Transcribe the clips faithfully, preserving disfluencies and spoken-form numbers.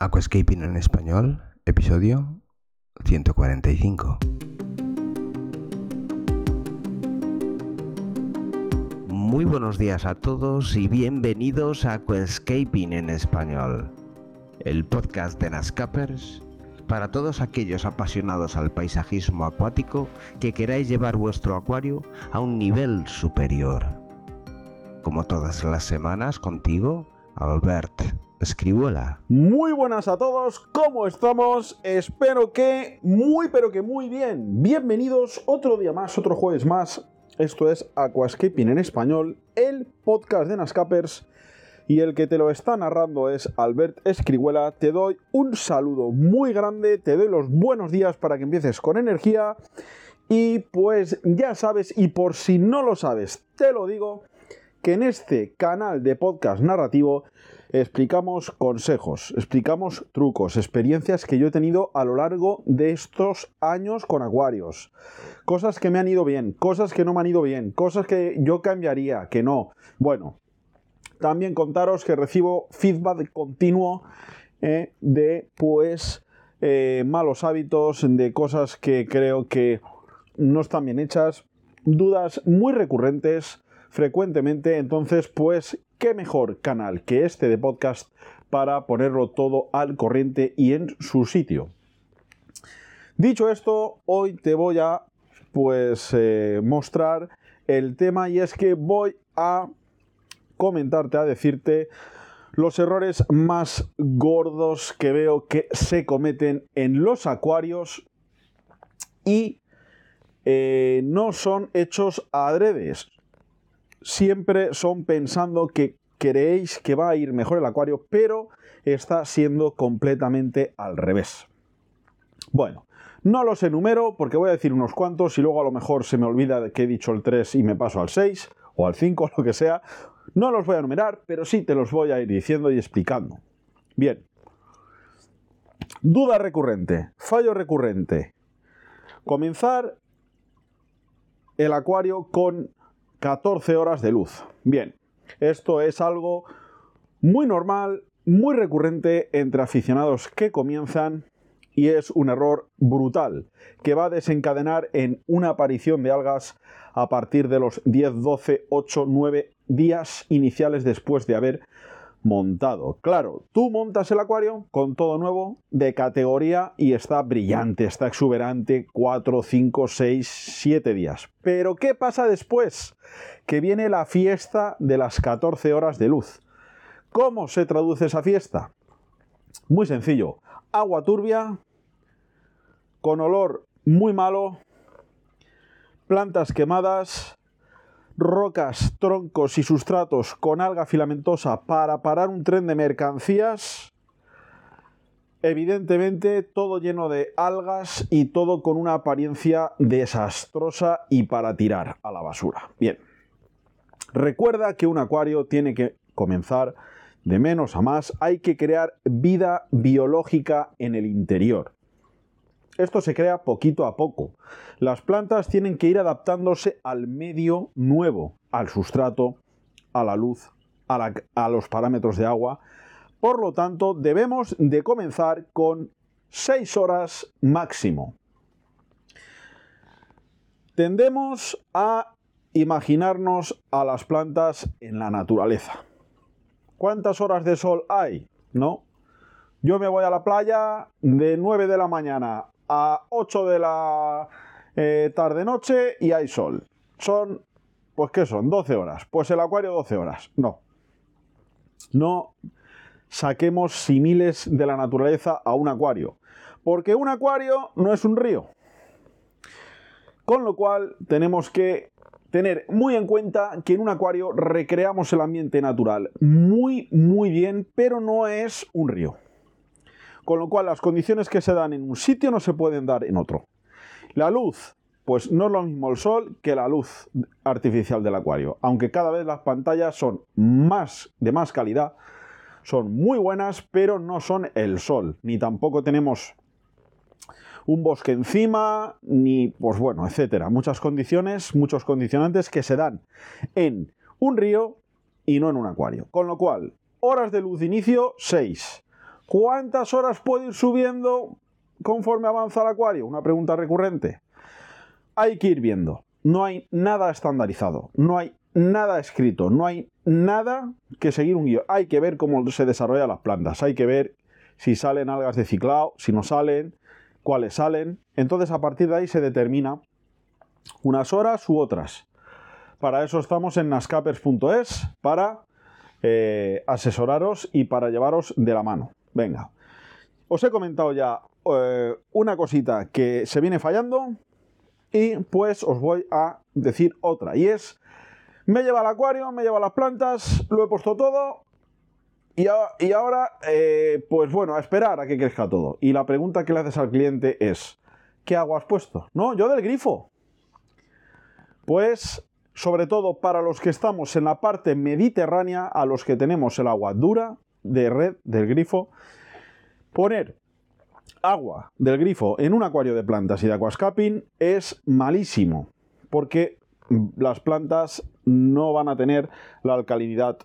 Aquascaping en español, episodio ciento cuarenta y cinco. Muy buenos días a todos y bienvenidos a Aquascaping en español, el podcast de Nascapers para todos aquellos apasionados al paisajismo acuático que queráis llevar vuestro acuario a un nivel superior. Como todas las semanas, contigo, Albert Escrihuela. Muy buenas a todos, ¿cómo estamos? Espero que muy pero que muy bien. Bienvenidos otro día más, otro jueves más. Esto es Aquascaping en español, el podcast de Nascapers, y el que te lo está narrando es Albert Escrihuela. Te doy un saludo muy grande, te doy los buenos días para que empieces con energía. Y pues ya sabes, y por si no lo sabes, te lo digo, que en este canal de podcast narrativo explicamos consejos, explicamos trucos, experiencias que yo he tenido a lo largo de estos años con acuarios. Cosas que me han ido bien, cosas que no me han ido bien, cosas que yo cambiaría, que no. Bueno, también contaros que recibo feedback continuo eh, de pues eh, malos hábitos, de cosas que creo que no están bien hechas, dudas muy recurrentes frecuentemente. Entonces, pues, qué mejor canal que este de podcast para ponerlo todo al corriente y en su sitio. Dicho esto, hoy te voy a, pues, eh, mostrar el tema, y es que voy a comentarte, a decirte los errores más gordos que veo que se cometen en los acuarios y eh, no son hechos adredes. Siempre son pensando que creéis que va a ir mejor el acuario, pero está siendo completamente al revés. Bueno, no los enumero porque voy a decir unos cuantos y luego a lo mejor se me olvida de que he dicho el tres y me paso al seis o al cinco, lo que sea. No los voy a enumerar, pero sí te los voy a ir diciendo y explicando. Bien. Duda recurrente, fallo recurrente. Comenzar el acuario con catorce horas de luz. Bien, esto es algo muy normal, muy recurrente entre aficionados que comienzan, y es un error brutal que va a desencadenar en una aparición de algas a partir de los diez, doce, ocho, nueve días iniciales después de haber montado. Claro, tú montas el acuario con todo nuevo, de categoría, y está brillante, está exuberante, cuatro, cinco, seis, siete días. Pero ¿qué pasa después? Que viene la fiesta de las catorce horas de luz. ¿Cómo se traduce esa fiesta? Muy sencillo. Agua turbia, con olor muy malo, plantas quemadas, rocas, troncos y sustratos con alga filamentosa para parar un tren de mercancías. Evidentemente todo lleno de algas y todo con una apariencia desastrosa y para tirar a la basura. Bien, recuerda que un acuario tiene que comenzar de menos a más. Hay que crear vida biológica en el interior. Esto se crea poquito a poco. Las plantas tienen que ir adaptándose al medio nuevo, al sustrato, a la luz, a, la, a los parámetros de agua. Por lo tanto, debemos de comenzar con seis horas máximo. Tendemos a imaginarnos a las plantas en la naturaleza. ¿Cuántas horas de sol hay? No. Yo me voy a la playa de nueve de la mañana a ocho de la eh, tarde-noche y hay sol. Son, pues ¿qué son? doce horas. Pues el acuario doce horas. No. No saquemos símiles de la naturaleza a un acuario. Porque un acuario no es un río. Con lo cual tenemos que tener muy en cuenta que en un acuario recreamos el ambiente natural muy, muy bien, pero no es un río. Con lo cual las condiciones que se dan en un sitio no se pueden dar en otro. La luz, pues no es lo mismo el sol que la luz artificial del acuario. Aunque cada vez las pantallas son más de más calidad, son muy buenas, pero no son el sol. Ni tampoco tenemos un bosque encima, ni, pues bueno, etcétera. Muchas condiciones, muchos condicionantes que se dan en un río y no en un acuario. Con lo cual, horas de luz de inicio, seis. ¿Cuántas horas puede ir subiendo conforme avanza el acuario? Una pregunta recurrente. Hay que ir viendo. No hay nada estandarizado, no hay nada escrito, no hay nada que seguir un guión. Hay que ver cómo se desarrollan las plantas, hay que ver si salen algas de ciclado, si no salen, cuáles salen. Entonces, a partir de ahí se determina unas horas u otras. Para eso estamos en nascapers punto es, para eh, asesoraros y para llevaros de la mano. Venga, os he comentado ya eh, una cosita que se viene fallando y pues os voy a decir otra. Y es, me lleva al acuario, me lleva las plantas, lo he puesto todo y, a, y ahora, eh, pues bueno, a esperar a que crezca todo. Y la pregunta que le haces al cliente es, ¿qué agua has puesto? No, yo del grifo. Pues, sobre todo para los que estamos en la parte mediterránea, a los que tenemos el agua dura de red del grifo, poner agua del grifo en un acuario de plantas y de aquascaping es malísimo, porque las plantas no van a tener la alcalinidad,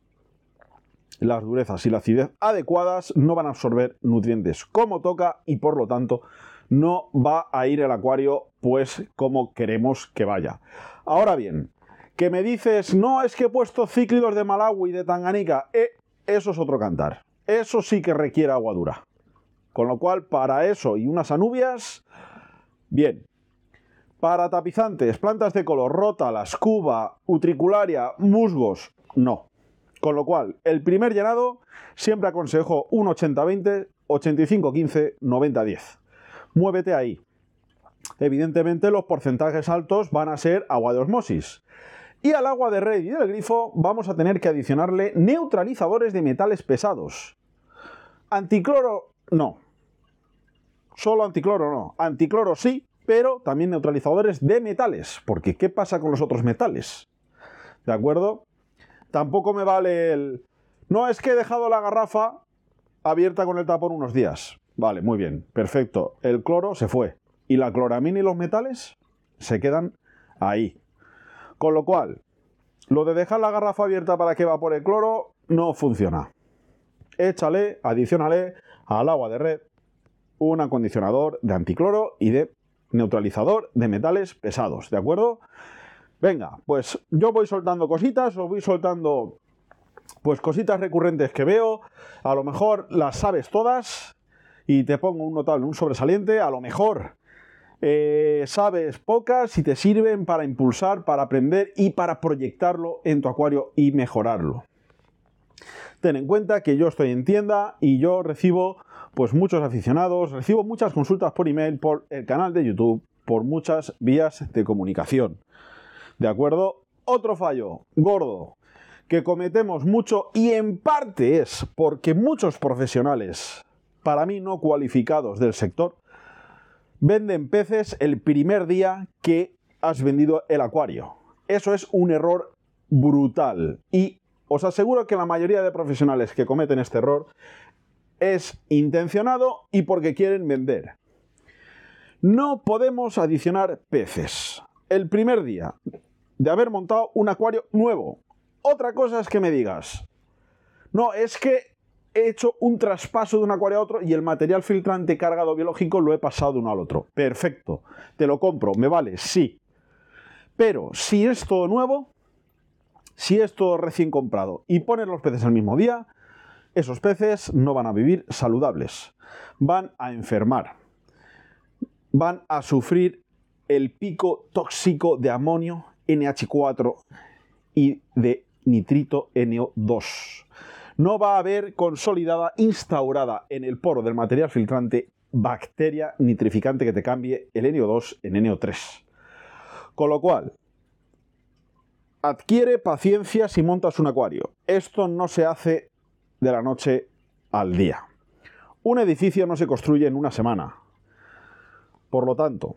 las durezas y la acidez adecuadas, no van a absorber nutrientes como toca y por lo tanto no va a ir el acuario pues como queremos que vaya. Ahora bien, que me dices, no, es que he puesto cíclidos de Malawi y de Tanganica, eh, eso es otro cantar. Eso sí que requiere agua dura. Con lo cual, para eso y unas anubias, bien. Para tapizantes, plantas de color, rótalas, cuba, utricularia, musgos, no. Con lo cual, el primer llenado siempre aconsejo un ochenta veinte, ochenta y cinco quince, noventa diez. Muévete ahí. Evidentemente los porcentajes altos van a ser agua de osmosis. Y al agua de red y del grifo vamos a tener que adicionarle neutralizadores de metales pesados. Anticloro, no. Solo anticloro no. Anticloro sí, pero también neutralizadores de metales. Porque ¿qué pasa con los otros metales? ¿De acuerdo? Tampoco me vale el... No, es que he dejado la garrafa abierta con el tapón unos días. Vale, muy bien, perfecto. El cloro se fue. Y la cloramina y los metales se quedan ahí. Con lo cual, lo de dejar la garrafa abierta para que evapore el cloro no funciona. Échale, adiciónale al agua de red un acondicionador de anticloro y de neutralizador de metales pesados, ¿de acuerdo? Venga, pues yo voy soltando cositas, os voy soltando pues cositas recurrentes que veo, a lo mejor las sabes todas y te pongo un notable, un sobresaliente, a lo mejor eh, sabes pocas y te sirven para impulsar, para aprender y para proyectarlo en tu acuario y mejorarlo. Ten en cuenta que yo estoy en tienda y yo recibo pues muchos aficionados, recibo muchas consultas por email, por el canal de YouTube, por muchas vías de comunicación. ¿De acuerdo? Otro fallo gordo que cometemos mucho y en parte es porque muchos profesionales, para mí no cualificados del sector, venden peces el primer día que has vendido el acuario. Eso es un error brutal y os aseguro que la mayoría de profesionales que cometen este error es intencionado y porque quieren vender. No podemos adicionar peces el primer día de haber montado un acuario nuevo. Otra cosa es que me digas, no, es que he hecho un traspaso de un acuario a otro y el material filtrante cargado biológico lo he pasado de uno al otro. Perfecto, te lo compro, me vale, sí. Pero si es todo nuevo, si es todo recién comprado y pones los peces el mismo día, esos peces no van a vivir saludables, van a enfermar, van a sufrir el pico tóxico de amonio N H cuatro y de nitrito N O dos. No va a haber consolidada, instaurada en el poro del material filtrante bacteria nitrificante que te cambie el N O dos en N O tres. Con lo cual, adquiere paciencia si montas un acuario. Esto no se hace de la noche al día. Un edificio no se construye en una semana. Por lo tanto,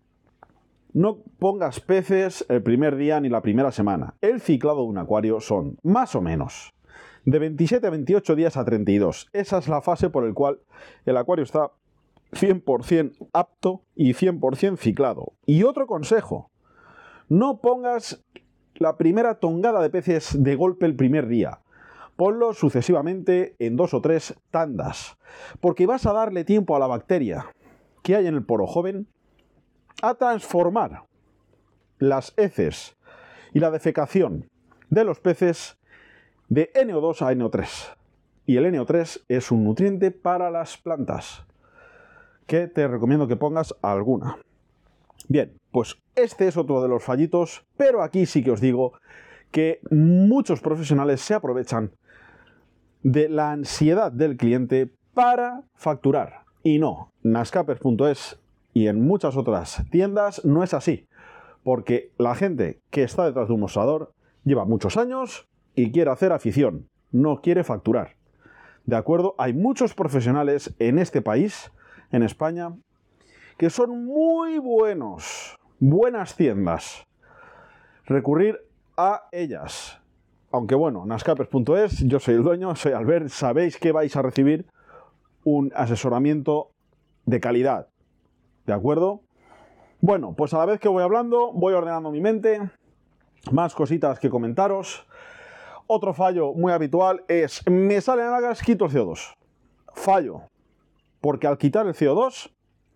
no pongas peces el primer día ni la primera semana. El ciclado de un acuario son, más o menos, de veintisiete a veintiocho días a treinta y dos. Esa es la fase por la cual el acuario está cien por cien apto y cien por cien ciclado. Y otro consejo, no pongas la primera tongada de peces de golpe el primer día, ponlo sucesivamente en dos o tres tandas, porque vas a darle tiempo a la bacteria que hay en el poro joven a transformar las heces y la defecación de los peces de N O dos a N O tres. Y el N O tres es un nutriente para las plantas, que te recomiendo que pongas alguna. Bien, pues este es otro de los fallitos, pero aquí sí que os digo que muchos profesionales se aprovechan de la ansiedad del cliente para facturar. Y no, nascapers punto es y en muchas otras tiendas no es así, porque la gente que está detrás de un mostrador lleva muchos años y quiere hacer afición, no quiere facturar. ¿De acuerdo? Hay muchos profesionales en este país, en España, que son muy buenos, buenas tiendas. Recurrir a ellas. Aunque bueno, nascapers punto es, yo soy el dueño, soy Albert, sabéis que vais a recibir un asesoramiento de calidad. ¿De acuerdo? Bueno, pues a la vez que voy hablando, voy ordenando mi mente, más cositas que comentaros. Otro fallo muy habitual es, me salen algas, quito el C O dos. Fallo, porque al quitar el C O dos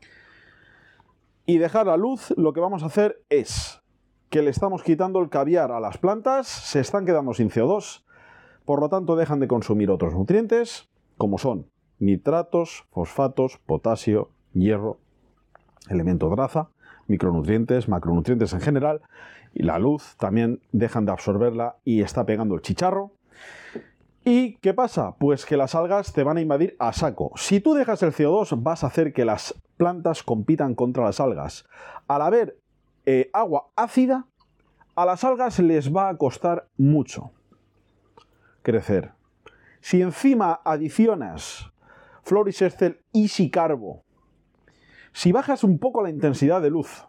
y dejar la luz, lo que vamos a hacer es que le estamos quitando el caviar a las plantas, se están quedando sin C O dos, por lo tanto dejan de consumir otros nutrientes, como son nitratos, fosfatos, potasio, hierro, elemento traza, micronutrientes, macronutrientes en general, y la luz también dejan de absorberla y está pegando el chicharro. ¿Y qué pasa? Pues que las algas te van a invadir a saco. Si tú dejas el C O dos, vas a hacer que las plantas compitan contra las algas. Al haber eh, agua ácida, a las algas les va a costar mucho crecer. Si encima adicionas Floris-Estel Easy Carbo, si bajas un poco la intensidad de luz,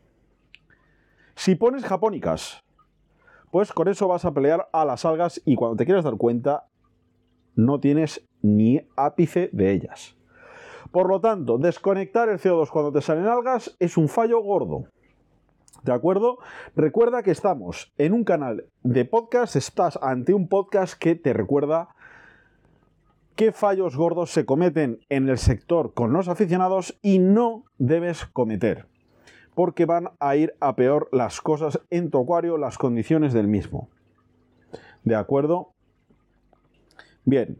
si pones japónicas, pues con eso vas a pelear a las algas y cuando te quieras dar cuenta no tienes ni ápice de ellas. Por lo tanto, desconectar el C O dos cuando te salen algas es un fallo gordo. ¿De acuerdo? Recuerda que estamos en un canal de podcast, estás ante un podcast que te recuerda qué fallos gordos se cometen en el sector con los aficionados y no debes cometer, porque van a ir a peor las cosas en tu acuario, las condiciones del mismo. ¿De acuerdo? Bien.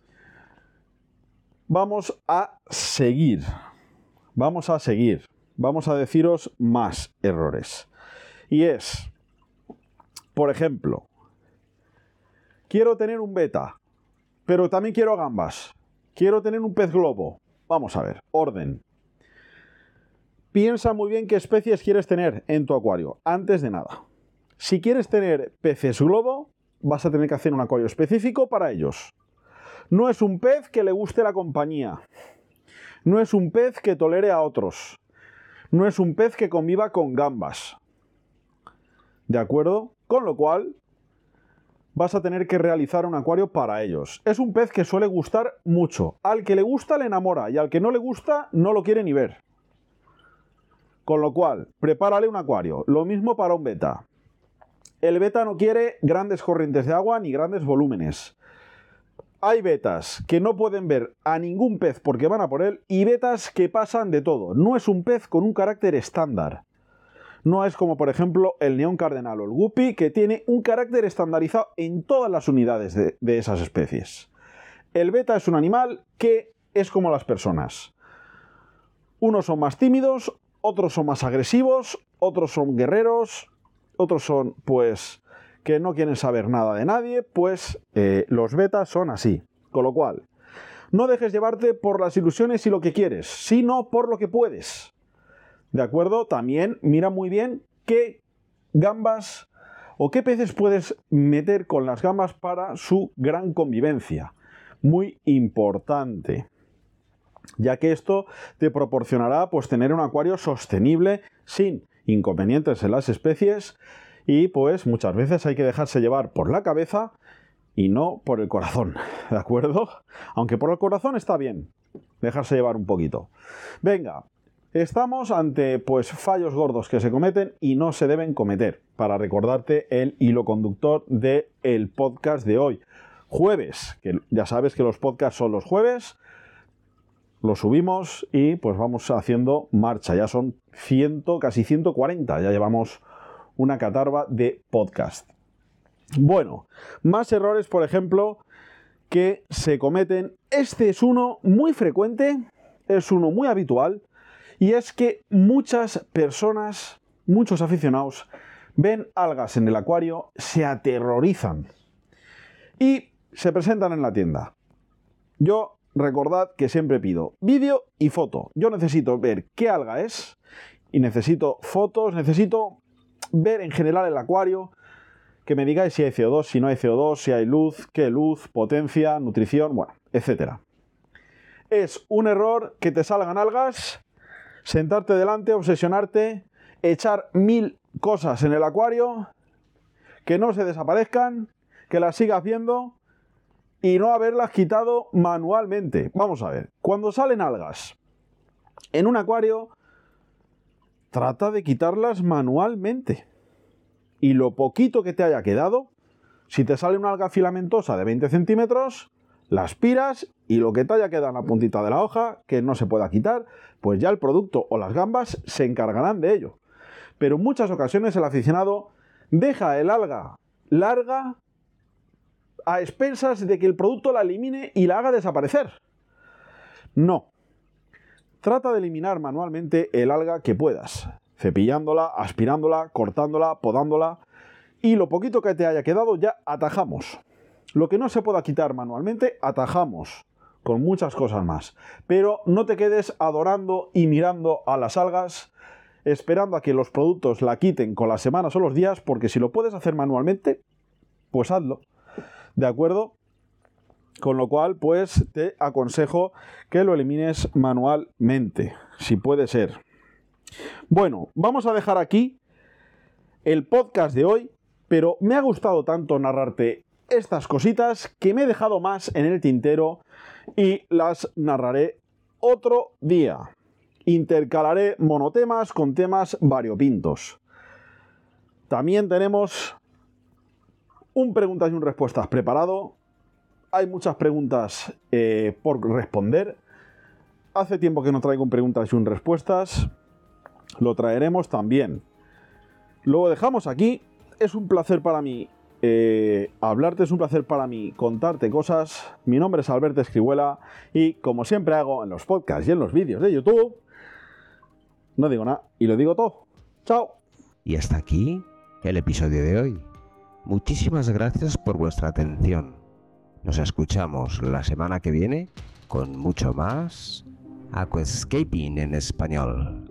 Vamos a seguir. Vamos a seguir. Vamos a deciros más errores. Y es, por ejemplo, quiero tener un beta, pero también quiero gambas. Quiero tener un pez globo. Vamos a ver, orden. Piensa muy bien qué especies quieres tener en tu acuario, antes de nada. Si quieres tener peces globo, vas a tener que hacer un acuario específico para ellos. No es un pez que le guste la compañía. No es un pez que tolere a otros. No es un pez que conviva con gambas. ¿De acuerdo? Con lo cual, vas a tener que realizar un acuario para ellos. Es un pez que suele gustar mucho. Al que le gusta le enamora y al que no le gusta no lo quiere ni ver. Con lo cual, prepárale un acuario. Lo mismo para un beta. El beta no quiere grandes corrientes de agua ni grandes volúmenes. Hay betas que no pueden ver a ningún pez porque van a por él y betas que pasan de todo. No es un pez con un carácter estándar. No es como por ejemplo el neón cardenal o el guppy que tiene un carácter estandarizado en todas las unidades de, de esas especies. El beta es un animal que es como las personas. Unos son más tímidos, otros son más agresivos, otros son guerreros, otros son pues que no quieren saber nada de nadie, pues eh, los betas son así. Con lo cual, no dejes llevarte por las ilusiones y lo que quieres, sino por lo que puedes. ¿De acuerdo? También mira muy bien qué gambas o qué peces puedes meter con las gambas para su gran convivencia. Muy importante, ya que esto te proporcionará pues tener un acuario sostenible sin inconvenientes en las especies. Y pues muchas veces hay que dejarse llevar por la cabeza y no por el corazón, ¿de acuerdo? Aunque por el corazón está bien dejarse llevar un poquito. Venga, estamos ante pues fallos gordos que se cometen y no se deben cometer. Para recordarte el hilo conductor del podcast de hoy. jueves, que ya sabes que los podcasts son los jueves, los subimos y pues vamos haciendo marcha. Ya son cien, casi ciento cuarenta, ya llevamos una catarba de podcast. Bueno, más errores, por ejemplo, que se cometen. Este es uno muy frecuente, es uno muy habitual, y es que muchas personas, muchos aficionados, ven algas en el acuario, se aterrorizan y se presentan en la tienda. Yo, recordad que siempre pido vídeo y foto. Yo necesito ver qué alga es y necesito fotos, necesito ver en general el acuario, que me digáis si hay C O dos, si no hay C O dos, si hay luz, qué luz, potencia, nutrición, bueno, etcétera. Es un error que te salgan algas, sentarte delante, obsesionarte, echar mil cosas en el acuario, que no se desaparezcan, que las sigas viendo y no haberlas quitado manualmente. Vamos a ver, cuando salen algas en un acuario, trata de quitarlas manualmente. Y lo poquito que te haya quedado, si te sale una alga filamentosa de veinte centímetros, la aspiras y lo que te haya quedado en la puntita de la hoja, que no se pueda quitar, pues ya el producto o las gambas se encargarán de ello. Pero en muchas ocasiones el aficionado deja el alga larga a expensas de que el producto la elimine y la haga desaparecer. No. Trata de eliminar manualmente el alga que puedas, cepillándola, aspirándola, cortándola, podándola, y lo poquito que te haya quedado ya atajamos. Lo que no se pueda quitar manualmente, atajamos con muchas cosas más. Pero no te quedes adorando y mirando a las algas, esperando a que los productos la quiten con las semanas o los días, porque si lo puedes hacer manualmente, pues hazlo. ¿De acuerdo? Con lo cual, pues te aconsejo que lo elimines manualmente, si puede ser. Bueno, vamos a dejar aquí el podcast de hoy, pero me ha gustado tanto narrarte estas cositas que me he dejado más en el tintero y las narraré otro día. Intercalaré monotemas con temas variopintos. También tenemos un preguntas y un respuestas preparado. Hay muchas preguntas eh, por responder. Hace tiempo que no traigo un preguntas y un respuestas. Lo traeremos también. Lo dejamos aquí. Es un placer para mí eh, hablarte, es un placer para mí contarte cosas. Mi nombre es Alberto Escrihuela y como siempre hago en los podcasts y en los vídeos de YouTube, no digo nada y lo digo todo. ¡Chao! Y hasta aquí el episodio de hoy. Muchísimas gracias por vuestra atención. Nos escuchamos la semana que viene con mucho más Aquascaping en español.